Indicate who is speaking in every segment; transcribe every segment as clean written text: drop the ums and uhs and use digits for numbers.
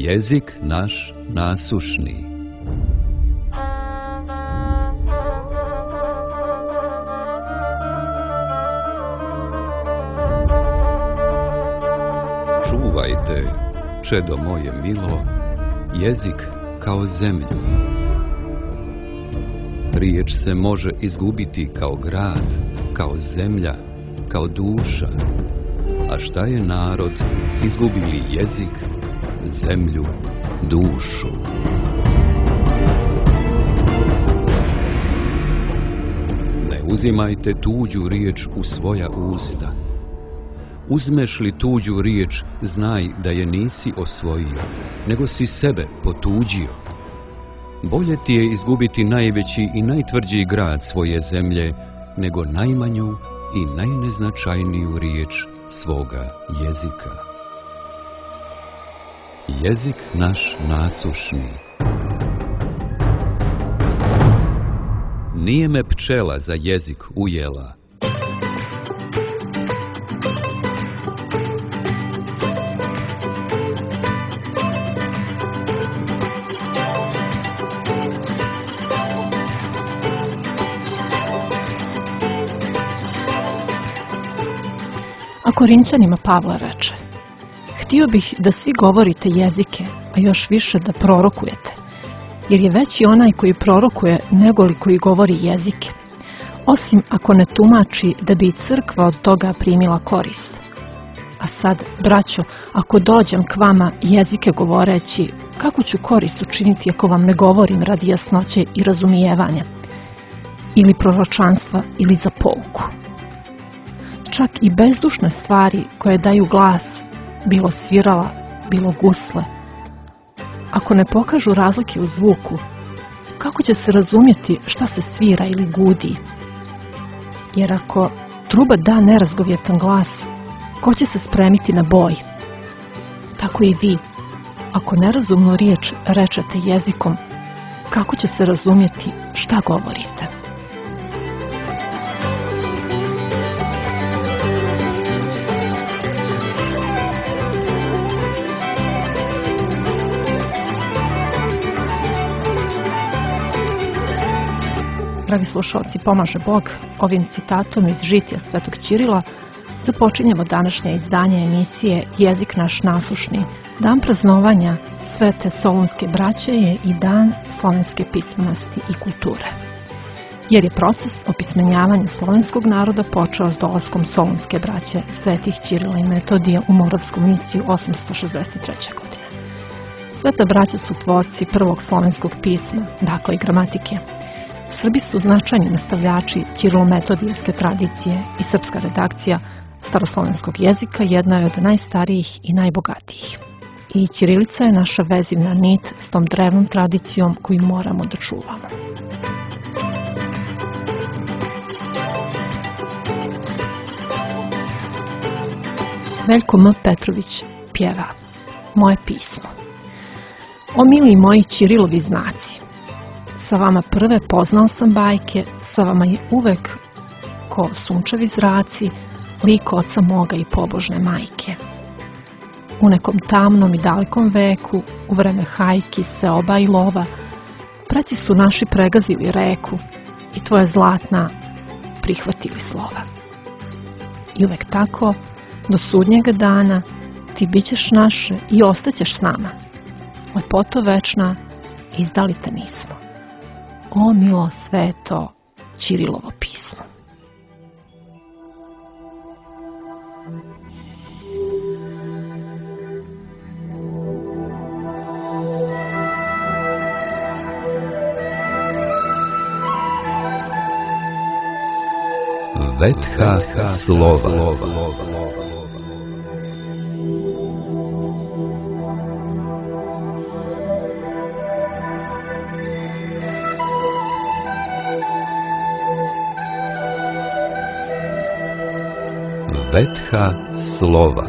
Speaker 1: Jezik naš nasušni. Čuvajte, čedo moje milo, jezik kao zemlju. Riječ se može izgubiti kao grad, kao zemlja, kao duša. A šta je narod, izgubili jezik, zemlju, dušu? Ne uzimajte tuđu riječ u svoja usta. Uzmeš li tuđu riječ, znaj da je nisi osvojio, nego si sebe potuđio. Bolje ti je izgubiti najveći i najtvrđi grad svoje zemlje, nego najmanju i najneznačajniju riječ svoga jezika. Jezik naš nasušni. Nije me pčela za jezik ujela.
Speaker 2: A Korinćanima Pavle reče: htio bih da svi govorite jezike, a još više da prorokujete, jer je veći onaj koji prorokuje nego li koji govori jezike, osim ako ne tumači da bi crkva od toga primila korist. A sad, braćo, ako dođem k vama jezike govoreći, kako ću korist učiniti ako vam ne govorim radi jasnoće i razumijevanja, ili proročanstva, ili za pouku? Čak i bezdušne stvari koje daju glas, bilo svirala, bilo gusle, ako ne pokažu razlike u zvuku, kako će se razumjeti šta se svira ili gudi? Jer ako truba da nerazgovjetan glas, ko će se spremiti na boj? Tako i vi, ako nerazumnu riječ rečete jezikom, kako će se razumjeti šta govorite? Dragi slušalci, pomaže Bog, ovim citatom iz žitija Svetog Ćirila započinjemo današnje izdanje emisije Jezik naš nasušni. Dan praznovanja Svete Solunske braće je i dan slovenske pismenosti i kulture. Jer je proces opismenjavanja slovenskog naroda počeo s dolaskom Solunske braće svetih Ćirila i Metodija u Moravsku misiju 863. godine. Sveta braća su tvorci prvog slovenskog pisma, dakle i gramatike. Srbi su značajni nastavljači Ćirilo-metodijevske tradicije i srpska redakcija staroslovenskog jezika jedna je od najstarijih i najbogatijih. I ćirilica je naša vezivna nit s tom drevnom tradicijom koju moramo da čuvamo. Veljko M. Petrović pjeva Moje pismo. O mili moji Ćirilovi znaci, sa vama prve poznao sam bajke, sa vama je uvek ko sunčevi zraci, lik oca moga i pobožne majke. U nekom tamnom i dalekom veku, u vreme hajki, seoba i lova, preci su naši pregazili reku i tvoje zlatna prihvatili slova. I uvek tako, do sudnjega dana, ti bićeš naše i ostaćeš s nama. Lepoto večna, izdali te nismo. O milo sveto Ćirilovo pismo.
Speaker 1: Vetha slova. Vetha slova.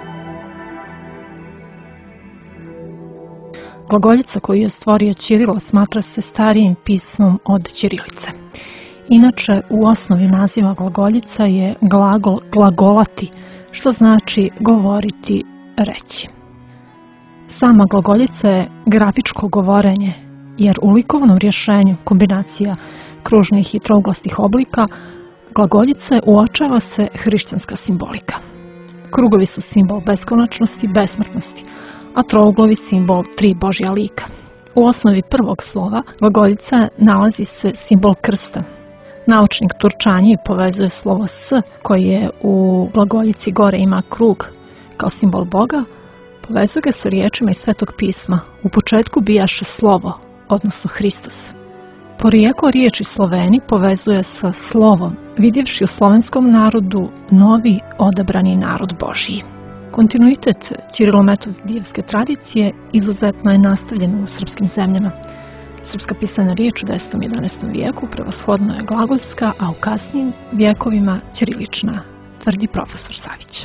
Speaker 2: Glagoljica koju je stvorio Ćirilo smatra se starijim pismom od ćirilice. Inače, u osnovi naziva glagoljica je glagol glagolati, što znači govoriti, reći. Sama glagoljica je grafičko govorenje, jer u likovnom rješenju kombinacija kružnih i trouglastih oblika glagoljice uočava se hrišćanska simbolika. Krugovi su simbol beskonačnosti, besmrtnosti, a trouglovi simbol tri Božja lika. U osnovi prvog slova glagoljica nalazi se simbol krsta. Naučnik Turčanji povezuje slovo S, koji je u glagoljici gore ima krug kao simbol Boga, povezuje ga sa riječima iz Svetog pisma. U početku bijaše slovo, odnosno Hristos. Porijeklo riječi Sloveni povezuje sa slovom, vidjevši u slovenskom narodu novi odabrani narod Božji. Kontinuitet ćirilometodijevske tradicije izuzetno je nastavljen u srpskim zemljama. Srpska pisana riječ u 10. i 11. vijeku prevashodno je glagoljska, a u kasnijim vijekovima ćirilična, tvrdi profesor Savić.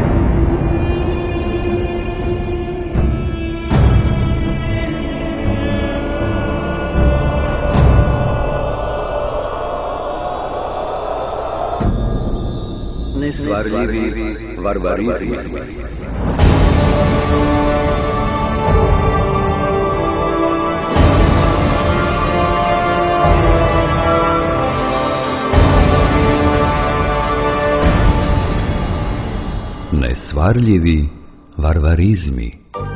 Speaker 3: Nesvarljivi varvarizmi.
Speaker 1: Nesvarljivi varvarizmi.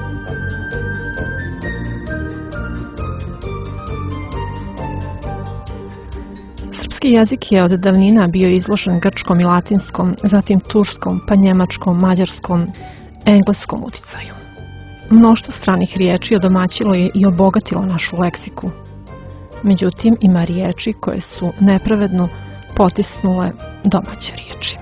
Speaker 2: Srpski jezik je od davnina bio izložen grčkom i latinskom, zatim turskom, pa njemačkom, mađarskom, engleskom uticaju. Mnoštvo stranih riječi odomaćilo je i obogatilo našu leksiku. Međutim, ima riječi koje su nepravedno potisnule domaće riječi.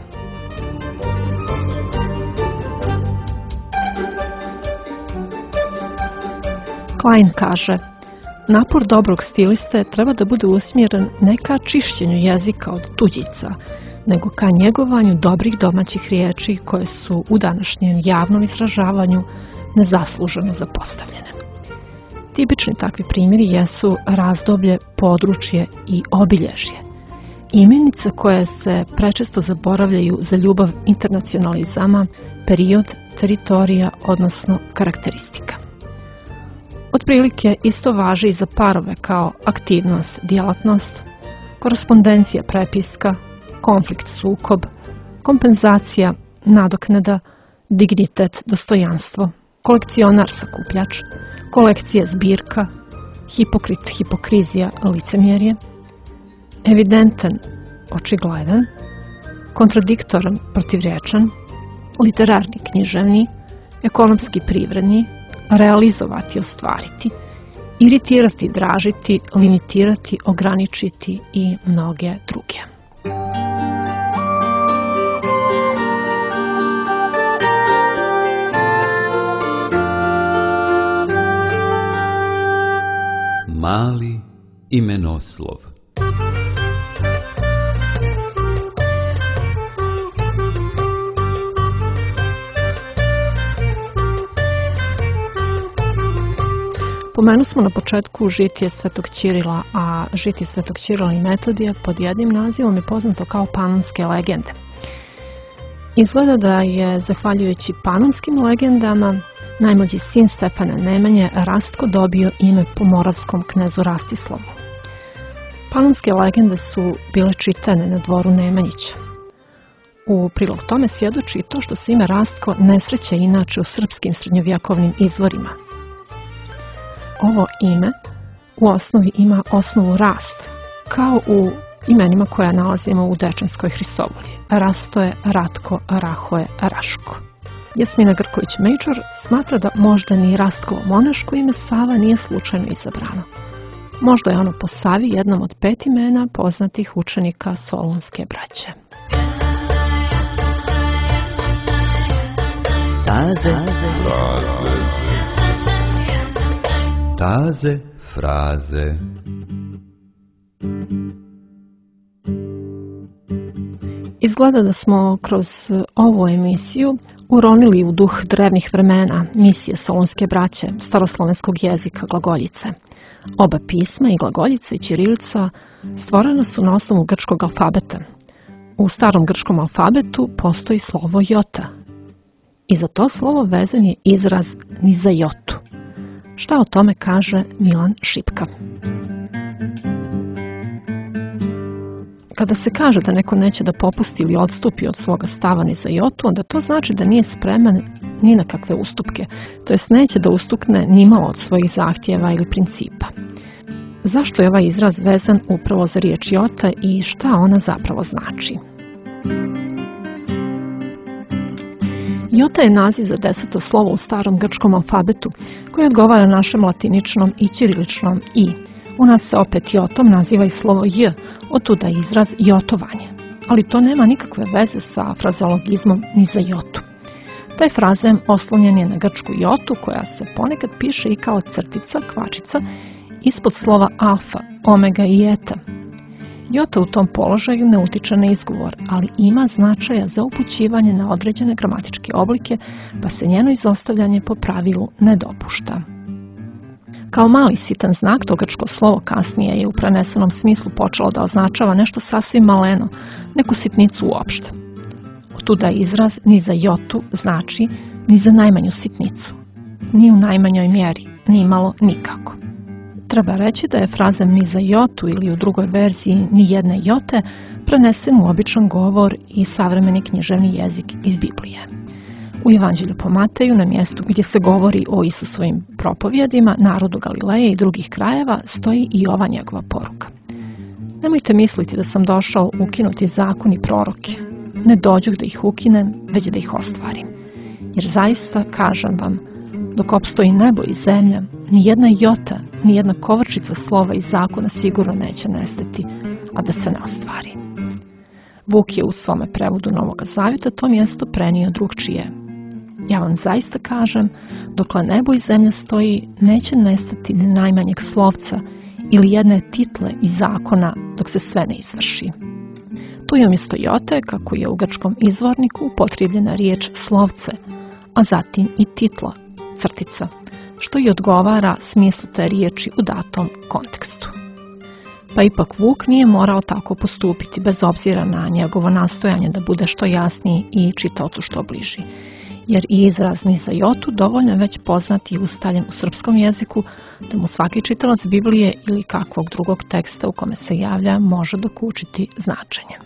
Speaker 2: Klein kaže: napor dobrog stiliste treba da bude usmjeren ne ka čišćenju jezika od tuđica, nego ka njegovanju dobrih domaćih riječi koje su u današnjem javnom izražavanju nezasluženo zapostavljene. Tipični takvi primjeri jesu razdoblje, područje i obilježje. Imenice koje se prečesto zaboravljaju za ljubav internacionalizama, period, teritorija, odnosno karakteristika. Otprilike isto važi i za parove kao aktivnost, djelatnost, korespondencija, prepiska, konflikt, sukob, kompenzacija, nadoknada, dignitet, dostojanstvo, kolekcionar, sakupljač, kolekcija, zbirka, hipokrit, hipokrizija, licemjerje, evidentan, očigledan, kontradiktoran, protivrječan, literarni, književni, ekonomski, privredni, realizovati, ostvariti, iritirati, dražiti, limitirati, ograničiti i mnoge druge.
Speaker 1: Mali imenoslov.
Speaker 2: Pomenu smo na početku žitije Svetog Ćirila, a žitije Svetog Ćirila i Metodija pod jednim nazivom je poznato kao panonske legende. Izgleda da je, zahvaljujući panonskim legendama, najmlađi sin Stefana Nemanje, Rastko, dobio ime po moravskom knezu Rastislavu. Panonske legende su bile čitane na dvoru Nemanjića. U prilog tome svjedoči to što se ime Rastko ne sreće inače u srpskim srednjovjekovnim izvorima. Ovo ime u osnovi ima osnovu Rast, kao u imenima koja nalazimo u Dečanskoj Hristovolji. Rastoje, Ratko, Rahoje, Raško. Jasmina Grković-Major smatra da možda ni Rastkovo monaško ime Sava nije slučajno izabrano. Možda je ono po Savi jednom od 5 imena poznatih učenika Solunske braće.
Speaker 1: Taze fraze.
Speaker 2: Izgleda da smo kroz ovu emisiju uronili u duh drevnih vremena misije Solunske braće, staroslovenskog jezika glagoljice. Oba pisma, i glagoljica i ćirilica, stvorena su na osnovu grčkog alfabeta. U starom grčkom alfabetu postoji slovo jota. I za to slovo vezan je izraz ni za jotu. Šta o tome kaže Milan Šipka? Kada se kaže da neko neće da popusti ili odstupi od svoga stava ni za jotu, onda to znači da nije spreman ni na kakve ustupke, to jest neće da ustukne nimalo od svojih zahtjeva ili principa. Zašto je ovaj izraz vezan upravo za riječ jota i šta ona zapravo znači? Jota je naziv za 10. slovo u starom grčkom alfabetu koji odgovara našem latiničnom i ćiriličnom i. U nas se opet jotom naziva i slovo j, otuda izraz jotovanje. Ali to nema nikakve veze sa frazeologizmom ni za jotu. Taj frazem oslonjen je na grčku jotu koja se ponekad piše i kao crtica, kvačica, ispod slova alfa, omega i eta. Jota u tom položaju ne utiče na izgovor, ali ima značaja za upućivanje na određene gramatičke oblike, pa se njeno izostavljanje po pravilu ne dopušta. Kao mali sitan znak, to grčko slovo kasnije je u prenesenom smislu počelo da označava nešto sasvim maleno, neku sitnicu uopšte. Otuda izraz ni za jotu znači ni za najmanju sitnicu, ni u najmanjoj mjeri, ni malo nikako. Treba reći da je frazem ni za jotu ili u drugoj verziji ni jedne jote prenesen u običan govor i savremeni književni jezik iz Biblije. U Evanđelju po Mateju, na mjestu gdje se govori o Isusovim propovjedima, narodu Galileje i drugih krajeva, stoji i ova njegova poruka. Nemojte misliti da sam došao ukinuti zakon i proroke. Ne dođoh da ih ukinem, već da ih ostvarim. Jer zaista, kažem vam, dok opstoji nebo i zemlja, ni jedna jota, ni jedna kovrčica slova iz zakona sigurno neće nestati, a da se ne ostvari. Vuk je u svome prevodu Novoga Zavjeta to mjesto prenio drugčije. Ja vam zaista kažem, dokle nebo i zemlja stoji, neće nestati ni najmanjeg slovca ili jedne title iz zakona dok se sve ne izvrši. Tu je umjesto jote, kako je u grčkom izvorniku, upotrijebljena riječ slovce, a zatim i titla, crtica, što i odgovara smislu te riječi u datom kontekstu. Pa ipak Vuk nije morao tako postupiti bez obzira na njegovo nastojanje da bude što jasniji i čitaocu što bliži. Jer i izraz ni za jotu dovoljno je već poznat i ustaljen u srpskom jeziku, da mu svaki čitalac Biblije ili kakvog drugog teksta u kome se javlja može dokučiti značenje.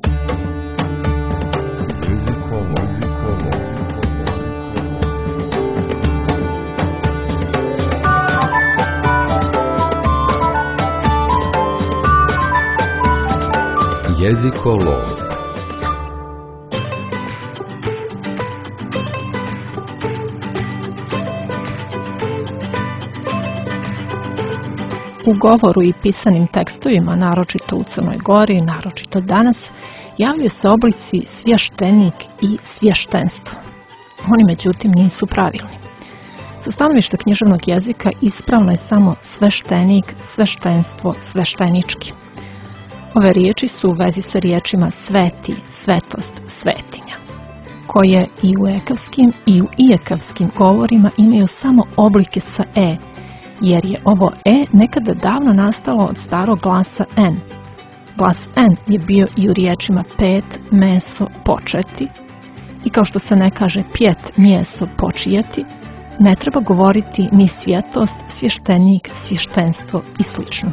Speaker 1: Jezikolog.
Speaker 2: U govoru i pisanim tekstovima, naročito u Crnoj Gori, naročito danas, javljaju se oblici svještenik i svještenstvo. Oni međutim nisu pravilni. Sa stanovišta književnog jezika ispravno je samo sveštenik, sveštenstvo, sveštenički. Ove riječi su u vezi sa riječima sveti, svetost, svetinja, koje i u ekavskim i u iekavskim govorima imaju samo oblike sa e, jer je ovo e nekada davno nastalo od starog glasa n. Glas n je bio i u riječima pet, meso, početi, i kao što se ne kaže pjet, mjeso, počijeti, ne treba govoriti ni svjetost, svještenik, svještenstvo i slično.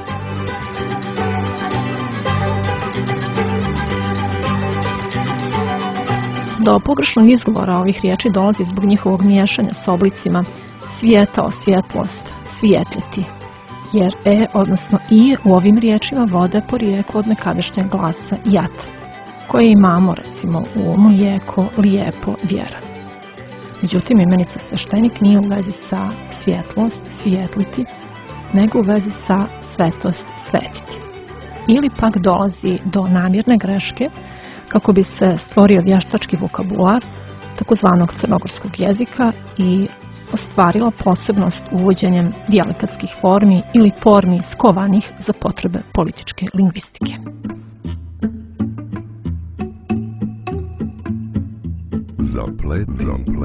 Speaker 2: Do pogrešnog izgovora ovih riječi dolazi zbog njihovog miješanja s oblicima svjetao, svjetlost, svijetliti, jer e, odnosno i u ovim riječima vode porijeklo od nekadašnjeg glasa jat, koje imamo recimo u mlijeko, lijepo, vjera. Međutim, imenica sveštenik nije u vezi sa svjetlost, svijetliti, nego u vezi sa svetost, svetiti. Ili pak dolazi do namjerne greške kako bi se stvorio vještački vokabular takozvanog crnogorskog jezika i ostvarila posebnost uvođenjem dijalekatskih formi ili formi skovanih za potrebe političke lingvistike.
Speaker 1: Zapleti,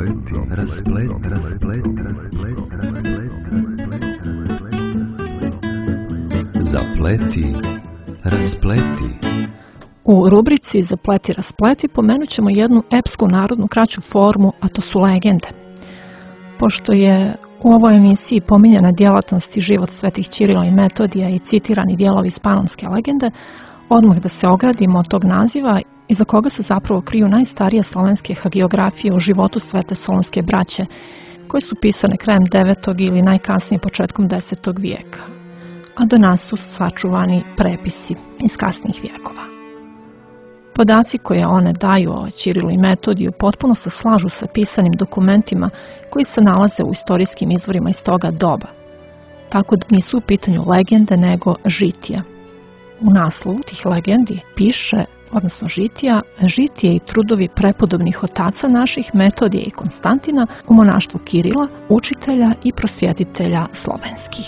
Speaker 1: raspleti.
Speaker 2: U rubrici Zapleti, raspleti pomenut ćemo jednu epsku narodnu kraću formu, a to su legende. Pošto je U ovoj emisiji pominjana djelatnost i život svetih Ćirila i Metodija i citirani dijelovi iz Panonske legende, odmah da se ogradimo od tog naziva iza koga se zapravo kriju najstarije slovenske hagiografije o životu svete solunske braće, koje su pisane krajem 9. ili najkasnije početkom 10. vijeka, a do nas su sačuvani prepisi iz kasnijih vijekova. Podaci koje one daju o Ćirilu i Metodiju potpuno se slažu sa pisanim dokumentima koji se nalaze u istorijskim izvorima iz toga doba, tako da nisu u pitanju legende nego žitija. U naslovu tih legendi piše, odnosno žitija, žitije i trudovi prepodobnih otaca naših Metodija i Konstantina u monaštvu Kirila, učitelja i prosvjetitelja slovenskih.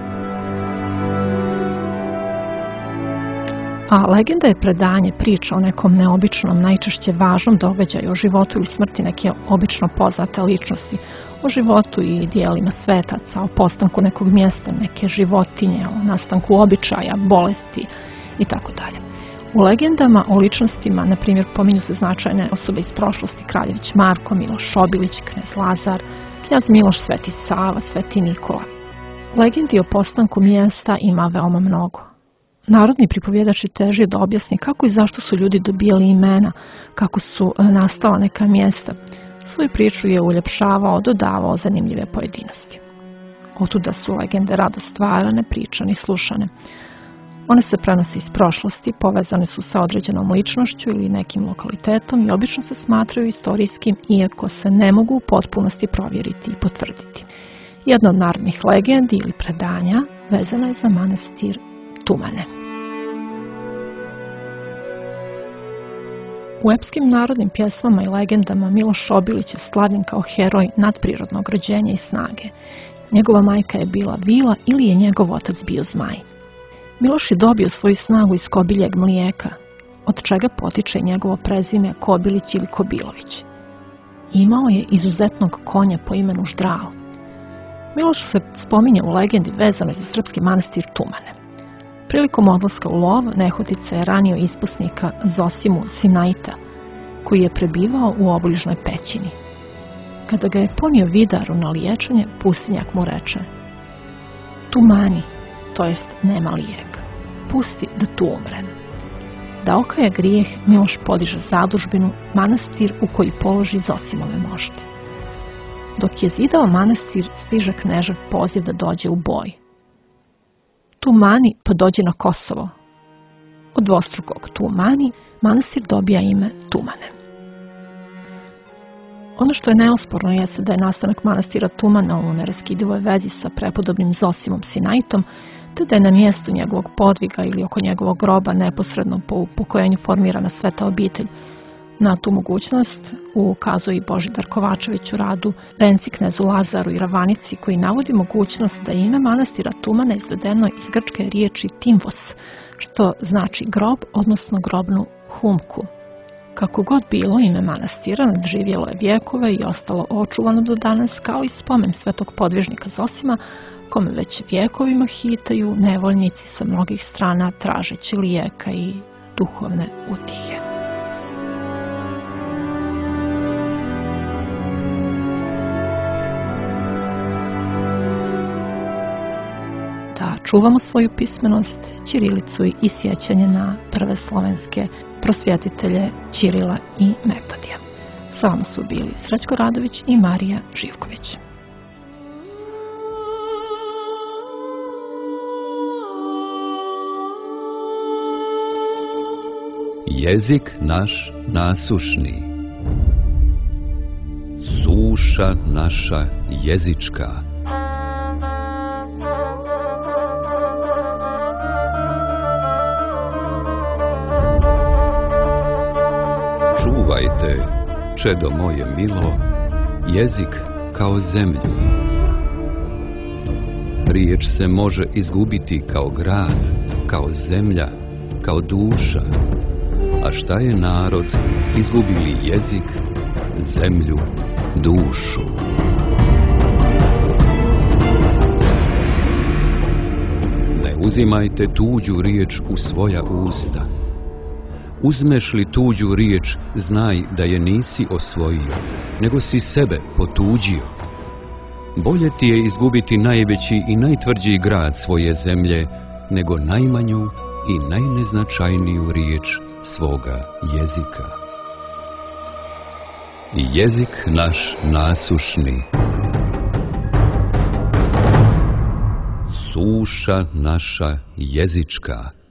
Speaker 2: A legenda je predanje, priča o nekom neobičnom, najčešće važnom događaju o životu ili smrti neke obično poznate ličnosti, o životu i dijelima svetaca, o postanku nekog mjesta, neke životinje, o nastanku običaja, bolesti itd. U legendama o ličnostima, na primjer, pominju se značajne osobe iz prošlosti: Kraljević Marko, Miloš Obilić, knez Lazar, knjaz Miloš, Sveti Sava, Sveti Nikola. Legendi o postanku mjesta ima veoma mnogo. Narodni pripovjedač teži da objasni kako i zašto su ljudi dobijali imena, kako su nastala neka mjesta. Svoju priču je uljepšavao, dodavao zanimljive pojedinosti. Otuda su legende rado stvarane, pričane i slušane. One se prenose iz prošlosti, povezane su sa određenom ličnošću ili nekim lokalitetom i obično se smatraju istorijskim, iako se ne mogu u potpunosti provjeriti i potvrditi. Jedna od narodnih legendi ili predanja vezana je za manastir Tumane. U epskim narodnim pjesmama i legendama Miloš Obilić je slavljen kao heroj nadprirodnog rođenja i snage. Njegova majka je bila vila ili je njegov otac bio zmaj. Miloš je dobio svoju snagu iz kobiljeg mlijeka, od čega potiče njegovo prezime Kobilić ili Kobilović. Imao je izuzetnog konja po imenu Ždrao. Miloš se spominje u legendi vezano za srpski manastir Tumane. Prilikom odlaska u lov, Nehotica je ranio ispusnika Zosimu Sinaita, koji je prebivao u obližnoj pećini. Kada ga je ponio Vidaru na liječenje, pustinjak mu reče: "Tumani, to jest nema lijek, pusti da tu umrem." Da okaje grijeh, Miloš podiže zadužbinu, manastir u koji položi Zosimove mošte. Dok je zidao manastir, stiže knežev poziv da dođe u boj. Tumani pa dođe na Kosovo. Od dvostrukog Tumani manastir dobija ime Tumane. Ono što je neosporno jeste da je nastanak manastira Tumana u neraskidivoj vezi sa prepodobnim Zosimom Sinaitom, te da je na mjestu njegovog podviga ili oko njegovog groba neposredno po upokojenju formirana sveta obitelj. Na tu mogućnost ukazuje i Božidar Kovačević u radu Venci knezu Lazaru i Ravanici, koji navodi mogućnost da je ime manastira Tumana izvedeno iz grčke riječi Timvos, što znači grob, odnosno grobnu humku. Kako god bilo, ime manastira nadživjelo je vjekove i ostalo očuvano do danas, kao i spomen svetog podvižnika Zosima, kome već vjekovima hitaju nevoljnici sa mnogih strana tražeći lijeka i duhovne utjehe. Čuvamo svoju pismenost, ćirilicu i sjećanje na prve slovenske prosvjetitelje Ćirila i Metodija. S vama su bili Srećko Radović i Marija Živković.
Speaker 1: Jezik naš nasušni, suša naša jezička. Čuvajte, čedo moje milo, jezik kao zemlju. Riječ se može izgubiti kao grad, kao zemlja, kao duša. A šta je narod, izgubili jezik, zemlju, dušu? Ne uzimajte tuđu riječ u svoja usta. Uzmeš li tuđu riječ, znaj da je nisi osvojio, nego si sebe potuđio. Bolje ti je izgubiti najveći i najtvrđi grad svoje zemlje, nego najmanju i najneznačajniju riječ svoga jezika. Jezik naš nasušni, suša naša jezička.